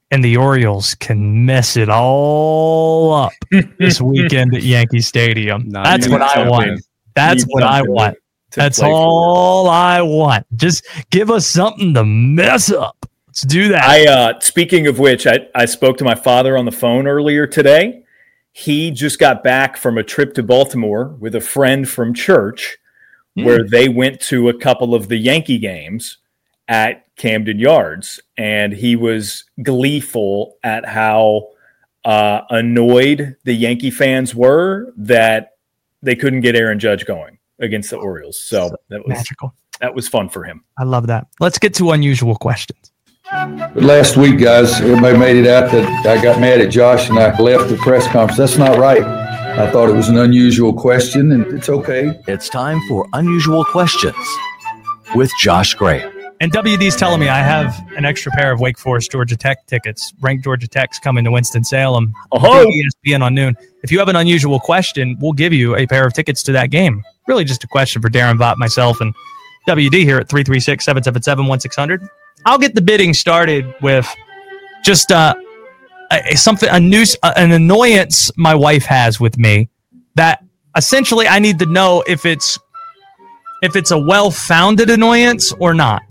and the Orioles can mess it all up this weekend at Yankee Stadium. Nah, That's you what need I something. want. That's Need what I something want. to That's play for. all I want. Just give us something to mess up. Let's do that. I uh, speaking of which, I, I spoke to my father on the phone earlier today. He just got back from a trip to Baltimore with a friend from church, Mm. where they went to a couple of the Yankee games at Camden Yards, and he was gleeful at how uh, annoyed the Yankee fans were that they couldn't get Aaron Judge going against the Orioles. So that was magical. That was fun for him. I love that. Let's get to unusual questions. But last week, guys, everybody made it out that I got mad at Josh and I left the press conference. That's not right. I thought it was an unusual question, and it's okay. It's time for Unusual Questions with Josh Graham. And W D's telling me I have an extra pair of Wake Forest Georgia Tech tickets. Ranked Georgia Tech's coming to Winston-Salem. Oh, E S P N on noon. If you have an unusual question, we'll give you a pair of tickets to that game. Really just a question for Darren Vaught, myself, and W D here at three three six, seven seven seven, one six zero zero. I'll get the bidding started with just uh, a, something, a news, an annoyance my wife has with me that essentially I need to know if it's if it's a well-founded annoyance or not.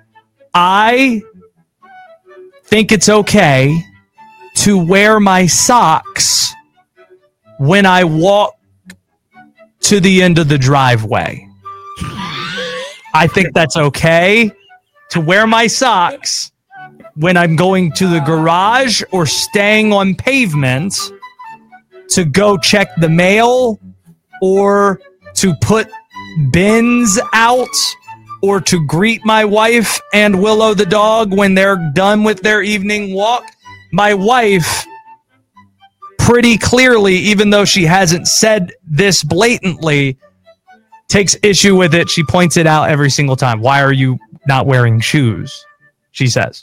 I think it's okay to wear my socks when I walk to the end of the driveway. I think that's okay to wear my socks when I'm going to the garage or staying on pavement to go check the mail or to put bins out or to greet my wife and Willow the dog when they're done with their evening walk. My wife pretty clearly, even though she hasn't said this blatantly, takes issue with it. She points it out every single time. Why are you not wearing shoes? She says.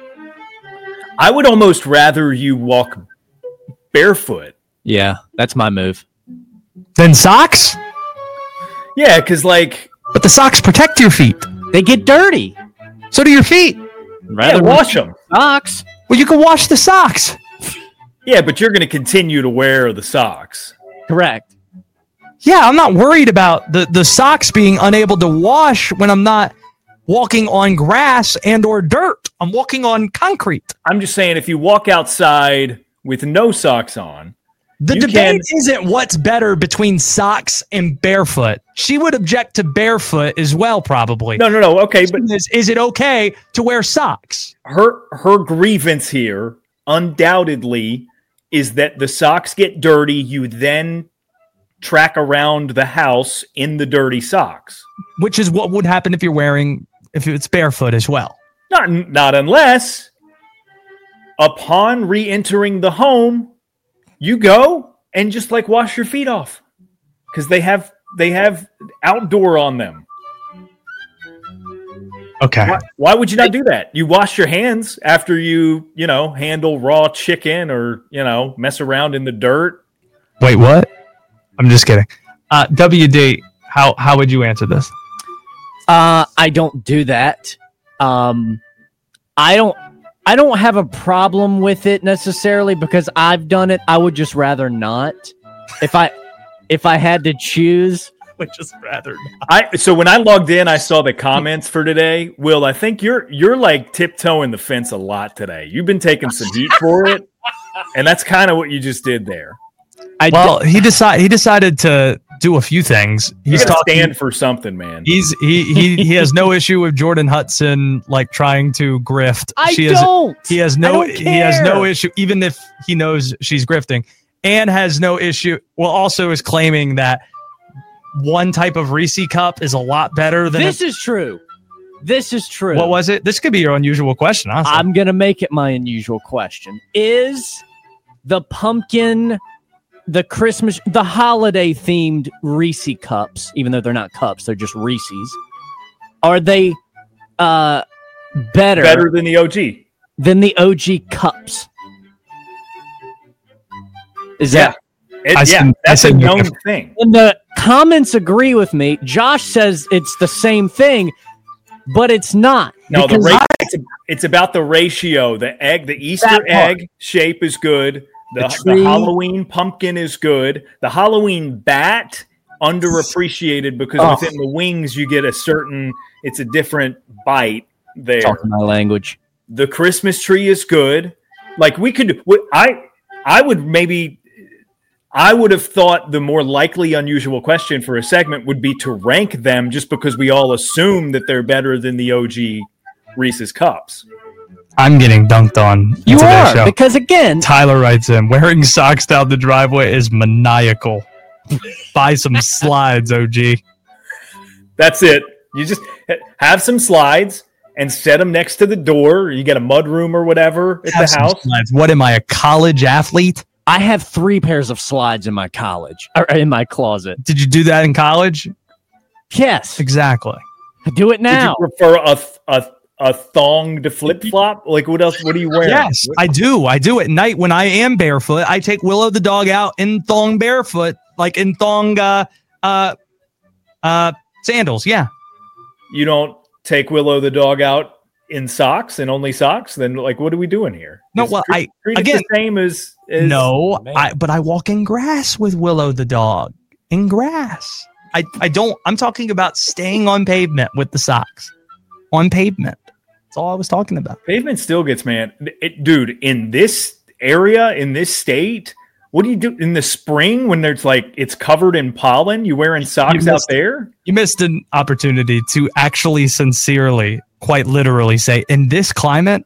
I would almost rather you walk barefoot. Yeah, that's my move. Than socks? Yeah, because like... But the socks protect your feet. They get dirty. So do your feet. Yeah, wash them. Socks. Well, you can wash the socks. Yeah, but you're going to continue to wear the socks. Correct. Yeah, I'm not worried about the, the socks being unable to wash when I'm not walking on grass and or dirt. I'm walking on concrete. I'm just saying, if you walk outside with no socks on, the you debate can... isn't what's better between socks and barefoot. She would object to barefoot as well, probably. No, no, no. Okay, but is, is it okay to wear socks? Her her grievance here, undoubtedly, is that the socks get dirty. You then track around the house in the dirty socks, which is what would happen if you're wearing if it's barefoot as well. Not not unless upon re-entering the home, you go and just like wash your feet off because they have they have outdoor on them. Okay. Why, why would you not do that? You wash your hands after you, you know, handle raw chicken or, you know, mess around in the dirt. Wait, what? I'm just kidding. Uh, W D, how how would you answer this? Uh, I don't do that. Um, I don't. I don't have a problem with it necessarily because I've done it. I would just rather not. If I if I had to choose, would just rather not. I so when I logged in, I saw the comments for today. Will, I think you're you're like tiptoeing the fence a lot today. You've been taking some heat for it, and that's kind of what you just did there. I well, d- he decided he decided to do a few things. He's got to stand for something, man. He's he he he has no issue with Jordan Hudson like trying to grift. I she don't. Has, he has no I don't he has care. no issue, even if he knows she's grifting, and has no issue. Well, also is claiming that one type of Reese cup is a lot better than this a, is true. This is true. What was it? This could be your unusual question. Honestly. I'm gonna make it my unusual question. Is the pumpkin, the Christmas, the holiday themed Reese cups, even though they're not cups, they're just Reese's, are they uh, better better than the O G than the O G cups? Is yeah. that? It, I yeah, said, that's I a said known no. thing. And the comments agree with me. Josh says it's the same thing, but it's not. No, the because Reagan I, it's a, it's about the ratio. The egg, the Easter egg shape is good. The, The the Halloween pumpkin is good. The Halloween bat underappreciated because Oh. within the wings you get a certain. It's a different bite there. Talking my language. The Christmas tree is good. Like we could, I, I would maybe. I would have thought the more likely unusual question for a segment would be to rank them just because we all assume that they're better than the O G Reese's Cups. I'm getting dunked on. in You today's are, show. because again, Tyler writes in, wearing socks down the driveway is maniacal. Buy some slides, O G. That's it. You just ha- have some slides and set them next to the door. You get a mud room or whatever at Have the some house. slides. What am I, a college athlete? I have three pairs of slides in my college or in my closet. Did you do that in college? Yes, Exactly. I do it now. Would you prefer a, a, a thong to flip flop? Like what else? What are you wearing? Yes, I do. I do at night when I am barefoot. I take Willow the dog out in thong barefoot, like in thong uh, uh, uh, sandals. Yeah. You don't take Willow the dog out in socks and only socks? Then like, what are we doing here? No, Just well, treat, I treat it again the same as, as no, I but I walk in grass with Willow the dog in grass. I I don't. I'm talking about staying on pavement with the socks on pavement. That's all I was talking about. Pavement still gets man, it, dude. In this area, in this state, what do you do in the spring when there's like it's covered in pollen? You wearing socks out missed- there? You missed an opportunity to actually, sincerely, quite literally say, in this climate,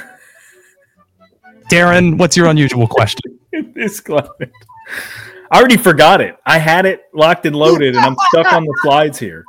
Darren, what's your unusual question? In this climate, I already forgot it. I had it locked and loaded, and I'm stuck on the slides here.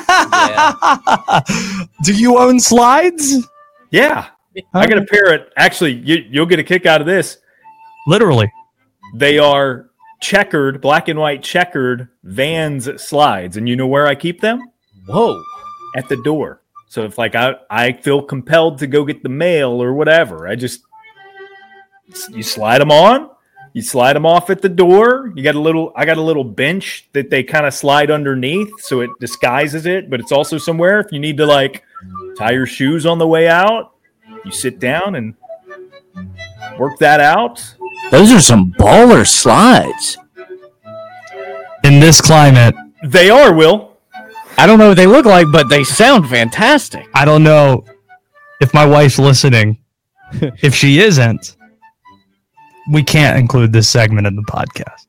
Do you own slides? Yeah, I got a pair of. Actually, you, you'll get a kick out of this. Literally, they are checkered, black and white checkered Vans slides, and you know where I keep them? Whoa, at the door. So if like I I feel compelled to go get the mail or whatever, I just you slide them on, you slide them off at the door. You got a little. I got a little bench that they kind of slide underneath, so it disguises it, but it's also somewhere if you need to like tie your shoes on the way out. You sit down and work that out. Those are some baller slides. in this climate, they are. Will I don't know what they look like, but they sound fantastic. I don't know if my wife's listening. If she isn't, we can't include this segment in the podcast.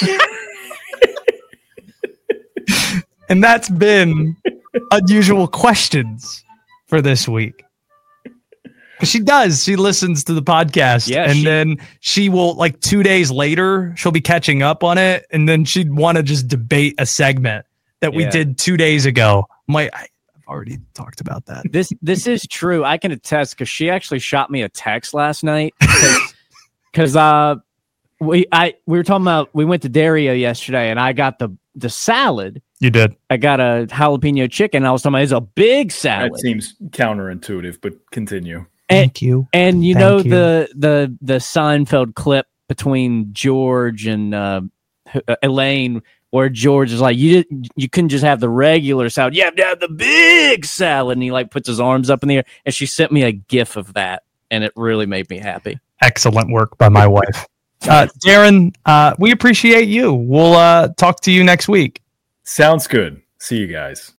And that's been unusual questions for this week. Because she does. She listens to the podcast. Yeah, and she- then she will, like two days later, she'll be catching up on it. And then she'd want to just debate a segment that we Yeah. did two days ago. I'm like, I- I've already talked about that. This this is true. I can attest because she actually shot me a text last night because uh we I we were talking about we went to Dario yesterday and I got the the salad. You did. I got a jalapeno chicken. I was talking about it's a big salad. that seems counterintuitive, but continue. Thank you. And you Thank know you. the the the Seinfeld clip between George and uh, uh, Elaine, where George is like, "You didn't, you couldn't just have the regular salad. You have to have the big salad." And he like puts his arms up in the air. And she sent me a GIF of that, and it really made me happy. Excellent work by my wife. Uh, Darren, uh, we appreciate you. We'll uh, talk to you next week. Sounds good. See you guys.